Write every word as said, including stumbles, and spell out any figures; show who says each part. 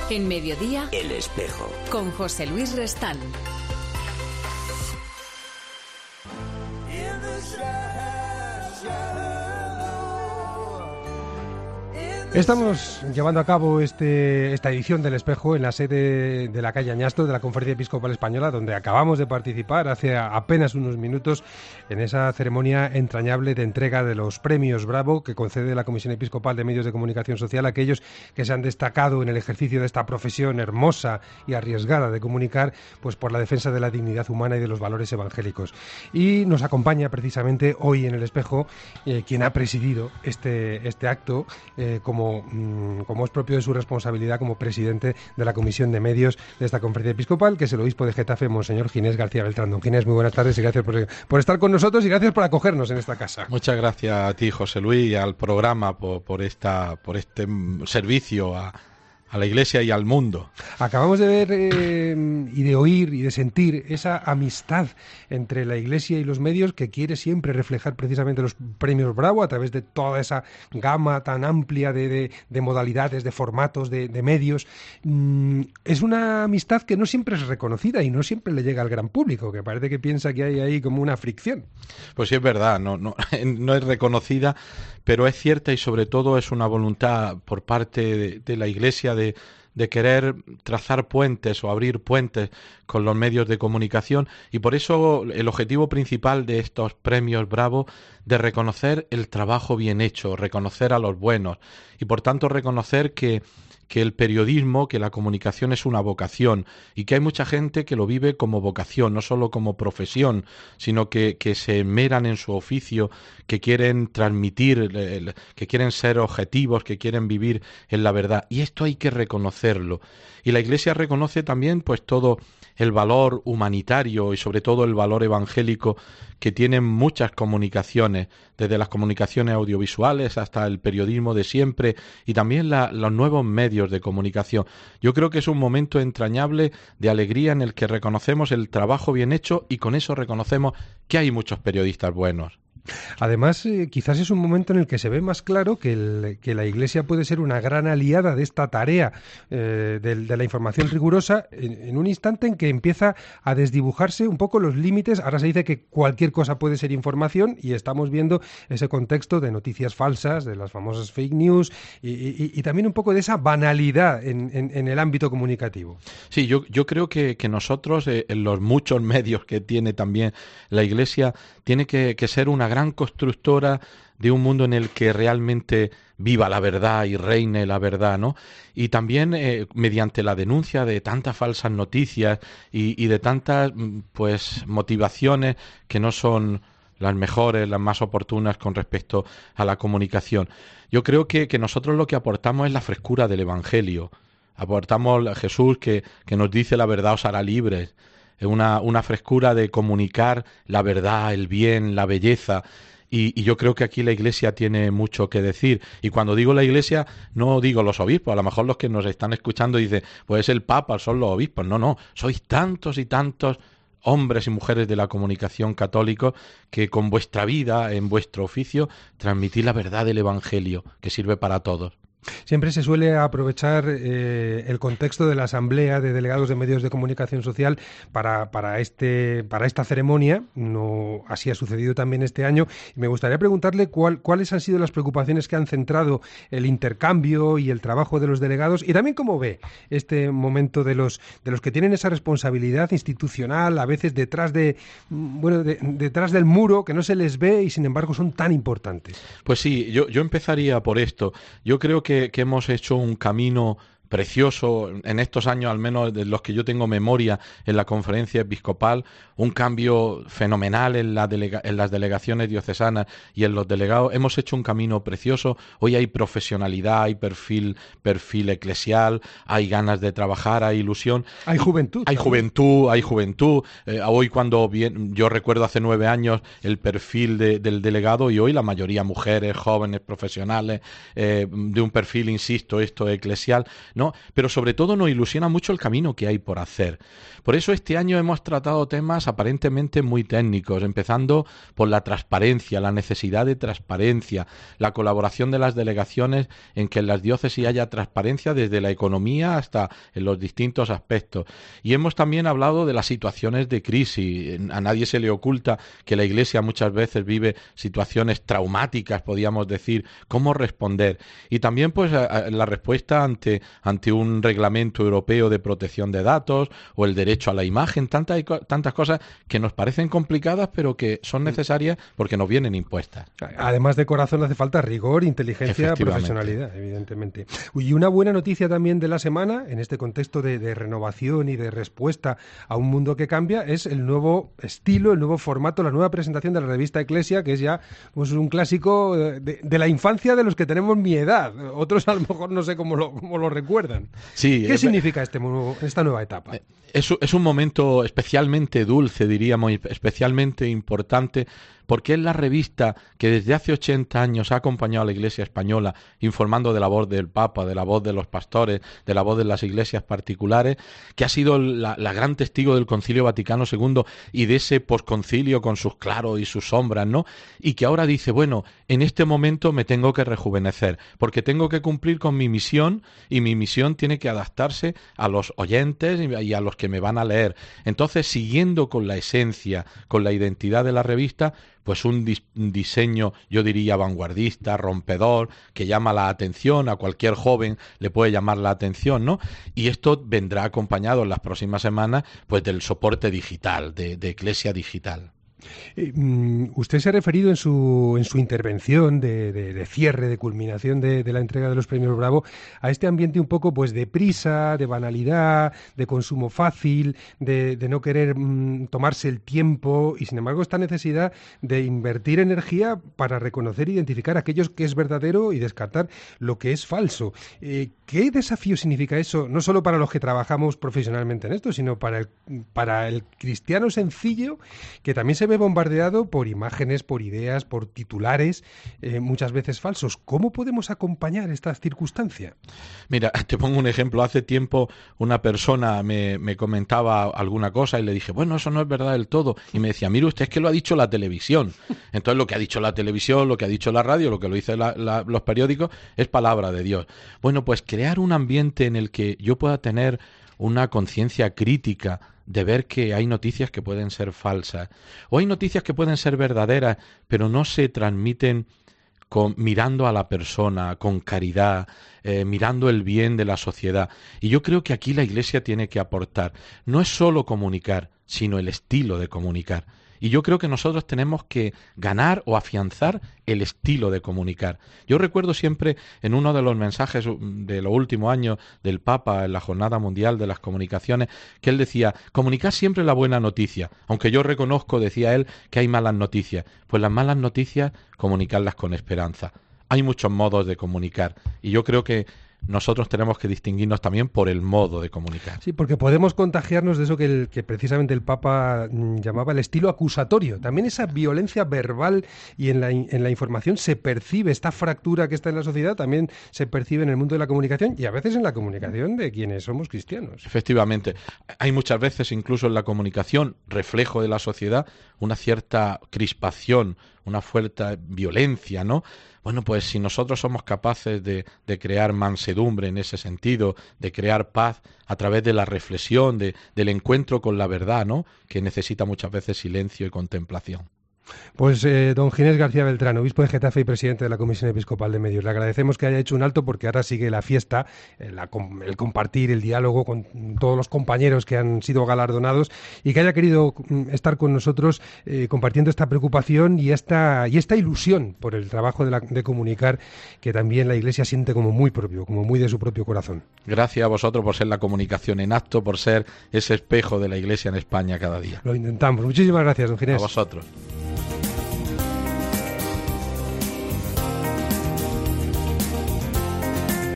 Speaker 1: En Mediodía,
Speaker 2: El Espejo,
Speaker 1: con José Luis Restán.
Speaker 3: Estamos llevando a cabo este, esta edición del Espejo en la sede de la calle Añasto de la Conferencia Episcopal Española, donde acabamos de participar hace apenas unos minutos en esa ceremonia entrañable de entrega de los premios Bravo que concede la Comisión Episcopal de Medios de Comunicación Social a aquellos que se han destacado en el ejercicio de esta profesión hermosa y arriesgada de comunicar, pues por la defensa de la dignidad humana y de los valores evangélicos. Y nos acompaña precisamente hoy en el Espejo eh, quien ha presidido este, este acto eh, como Como, como es propio de su responsabilidad como presidente de la Comisión de Medios de esta Conferencia Episcopal, que es el obispo de Getafe, Monseñor Ginés García Beltrán. Don Ginés, muy buenas tardes y gracias por, por estar con nosotros y gracias por acogernos en esta casa.
Speaker 4: Muchas gracias a ti, José Luis, y al programa por, por, esta, por este servicio a, a la Iglesia y al mundo.
Speaker 3: Acabamos de ver eh, y de oír y de sentir esa amistad entre la Iglesia y los medios que quiere siempre reflejar precisamente los premios Bravo a través de toda esa gama tan amplia de, de, de modalidades, de formatos, de, de medios. Mm, es una amistad que no siempre es reconocida y no siempre le llega al gran público, que parece que piensa que hay ahí como una fricción.
Speaker 4: Pues sí, es verdad, no, no, no es reconocida, pero es cierta y sobre todo es una voluntad por parte de, de la Iglesia de, de querer trazar puentes o abrir puentes con los medios de comunicación, y por eso el objetivo principal de estos premios Bravo de reconocer el trabajo bien hecho, reconocer a los buenos y por tanto reconocer que que el periodismo, que la comunicación es una vocación y que hay mucha gente que lo vive como vocación, no solo como profesión, sino que, que se esmeran en su oficio, que quieren transmitir, que quieren ser objetivos, que quieren vivir en la verdad. Y esto hay que reconocerlo. Y la Iglesia reconoce también pues todo el valor humanitario y sobre todo el valor evangélico que tienen muchas comunicaciones, desde las comunicaciones audiovisuales hasta el periodismo de siempre y también la, los nuevos medios de comunicación. Yo creo que es un momento entrañable de alegría en el que reconocemos el trabajo bien hecho y con eso reconocemos que hay muchos periodistas buenos.
Speaker 3: Además, eh, quizás es un momento en el que se ve más claro que, el, que la Iglesia puede ser una gran aliada de esta tarea eh, de, de la información rigurosa en, en un instante en que empieza a desdibujarse un poco los límites. Ahora se dice que cualquier cosa puede ser información y estamos viendo ese contexto de noticias falsas, de las famosas fake news y, y, y también un poco de esa banalidad en, en, en el ámbito comunicativo.
Speaker 4: Sí, yo, yo creo que, que nosotros, eh, en los muchos medios que tiene también la Iglesia, tiene que, que ser una gran constructora de un mundo en el que realmente viva la verdad y reine la verdad, ¿no? Y también eh, mediante la denuncia de tantas falsas noticias y, y de tantas pues motivaciones que no son las mejores, las más oportunas con respecto a la comunicación. Yo creo que, que nosotros lo que aportamos es la frescura del Evangelio. Aportamos a Jesús que, que nos dice la verdad os hará libres. Una, una frescura de comunicar la verdad, el bien, la belleza. Y, y yo creo que aquí la Iglesia tiene mucho que decir. Y cuando digo la Iglesia, no digo los obispos. A lo mejor los que nos están escuchando dicen, pues es el Papa, son los obispos. No, no, sois tantos y tantos hombres y mujeres de la comunicación católica que con vuestra vida, en vuestro oficio, transmitís la verdad del Evangelio, que sirve para todos.
Speaker 3: Siempre se suele aprovechar eh, el contexto de la Asamblea de Delegados de Medios de Comunicación Social para, para, este, para esta ceremonia. No, así ha sucedido también este año. Y me gustaría preguntarle cuál, cuáles han sido las preocupaciones que han centrado el intercambio y el trabajo de los delegados y también cómo ve este momento de los, de los que tienen esa responsabilidad institucional, a veces detrás, de, bueno, de, detrás del muro, que no se les ve y sin embargo son tan importantes.
Speaker 4: Pues sí, yo, yo empezaría por esto. Yo creo que que hemos hecho un camino precioso en estos años, al menos de los que yo tengo memoria en la conferencia episcopal, un cambio fenomenal en, la delega- en las delegaciones diocesanas y en los delegados. Hemos hecho un camino precioso. Hoy hay profesionalidad, hay perfil, perfil eclesial, hay ganas de trabajar, hay ilusión.
Speaker 3: Hay juventud.
Speaker 4: Hay
Speaker 3: también.
Speaker 4: juventud, hay juventud. Eh, hoy cuando bien, yo recuerdo hace nueve años el perfil de, del delegado y hoy la mayoría mujeres, jóvenes, profesionales, eh, de un perfil, insisto, esto eclesial. ¿no? Pero sobre todo nos ilusiona mucho el camino que hay por hacer. Por eso este año hemos tratado temas aparentemente muy técnicos, empezando por la transparencia, la necesidad de transparencia, la colaboración de las delegaciones en que en las diócesis haya transparencia desde la economía hasta en los distintos aspectos. Y hemos también hablado de las situaciones de crisis. A nadie se le oculta que la Iglesia muchas veces vive situaciones traumáticas, podríamos decir, cómo responder. Y también pues la respuesta ante, ante un reglamento europeo de protección de datos o el derecho a la imagen, tantas, tantas cosas que nos parecen complicadas pero que son necesarias porque nos vienen impuestas.
Speaker 3: Además de corazón hace falta rigor, inteligencia, profesionalidad, evidentemente. Y una buena noticia también de la semana, en este contexto de, de renovación y de respuesta a un mundo que cambia, es el nuevo estilo, el nuevo formato, la nueva presentación de la revista Eclesia, que es ya pues, un clásico de, de la infancia de los que tenemos mi edad. Otros a lo mejor no sé cómo lo, cómo lo recuerdan. Sí, ¿Qué eh, significa este, esta nueva etapa?
Speaker 4: Es, es un momento especialmente dulce, diríamos, especialmente importante, porque es la revista que desde hace ochenta años ha acompañado a la Iglesia española, informando de la voz del Papa, de la voz de los pastores, de la voz de las iglesias particulares, que ha sido la, la gran testigo del Concilio Vaticano segundo y de ese posconcilio con sus claros y sus sombras, ¿no? Y que ahora dice, bueno, en este momento me tengo que rejuvenecer, porque tengo que cumplir con mi misión, y mi misión tiene que adaptarse a los oyentes y a los que me van a leer. Entonces, siguiendo con la esencia, con la identidad de la revista, pues un, dis- un diseño, yo diría, vanguardista, rompedor, que llama la atención, a cualquier joven le puede llamar la atención, ¿no? Y esto vendrá acompañado en las próximas semanas, pues del soporte digital, de, de Eclesia Digital.
Speaker 3: Eh, usted se ha referido en su en su intervención de, de, de cierre, de culminación de, de la entrega de los premios Bravo, a este ambiente un poco pues de prisa, de banalidad, de consumo fácil, de, de no querer mm, tomarse el tiempo, y sin embargo esta necesidad de invertir energía para reconocer e identificar aquello que es verdadero y descartar lo que es falso. Eh, ¿Qué desafío significa eso, no solo para los que trabajamos profesionalmente en esto, sino para el, para el cristiano sencillo, que también se ve bombardeado por imágenes, por ideas, por titulares, eh, muchas veces falsos? ¿Cómo podemos acompañar esta circunstancia?
Speaker 4: Mira, te pongo un ejemplo. Hace tiempo una persona me, me comentaba alguna cosa y le dije, bueno, eso no es verdad del todo. Y me decía, mire usted, es que lo ha dicho la televisión. Entonces lo que ha dicho la televisión, lo que ha dicho la radio, lo que lo dicen la, la, los periódicos, es palabra de Dios. Bueno, pues crear un ambiente en el que yo pueda tener una conciencia crítica de ver que hay noticias que pueden ser falsas, o hay noticias que pueden ser verdaderas, pero no se transmiten con, mirando a la persona, con caridad, eh, mirando el bien de la sociedad. Y yo creo que aquí la Iglesia tiene que aportar. No es solo comunicar, sino el estilo de comunicar. Y yo creo que nosotros tenemos que ganar o afianzar el estilo de comunicar. Yo recuerdo siempre en uno de los mensajes de los últimos años del Papa en la Jornada Mundial de las Comunicaciones, que él decía, comunicar siempre la buena noticia, aunque yo reconozco, decía él, que hay malas noticias. Pues las malas noticias, comunicarlas con esperanza. Hay muchos modos de comunicar y yo creo que nosotros tenemos que distinguirnos también por el modo de comunicar.
Speaker 3: Sí, porque podemos contagiarnos de eso que, el, que precisamente el Papa mm, llamaba el estilo acusatorio. También esa violencia verbal, y en la, en la información se percibe, esta fractura que está en la sociedad también se percibe en el mundo de la comunicación, y a veces en la comunicación de quienes somos cristianos.
Speaker 4: Efectivamente. Hay muchas veces, incluso en la comunicación, reflejo de la sociedad, una cierta crispación, una fuerte violencia, ¿no? Bueno, pues si nosotros somos capaces de, de crear mansedumbre en ese sentido, de crear paz a través de la reflexión, de, del encuentro con la verdad, ¿no?, que necesita muchas veces silencio y contemplación.
Speaker 3: Pues eh, don Ginés García Beltrán, obispo de Getafe y presidente de la Comisión Episcopal de Medios, le agradecemos que haya hecho un alto, porque ahora sigue la fiesta, eh, la, el compartir, el diálogo con todos los compañeros que han sido galardonados, y que haya querido estar con nosotros eh, compartiendo esta preocupación y esta, y esta ilusión por el trabajo de, la, de comunicar, que también la Iglesia siente como muy propio, como muy de su propio corazón.
Speaker 4: Gracias a vosotros por ser la comunicación en acto, por ser ese espejo de la Iglesia en España cada día.
Speaker 3: Lo intentamos. Muchísimas gracias, don Ginés.
Speaker 4: A vosotros.